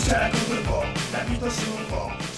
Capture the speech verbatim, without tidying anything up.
Chat contre le port, la vie de son fort.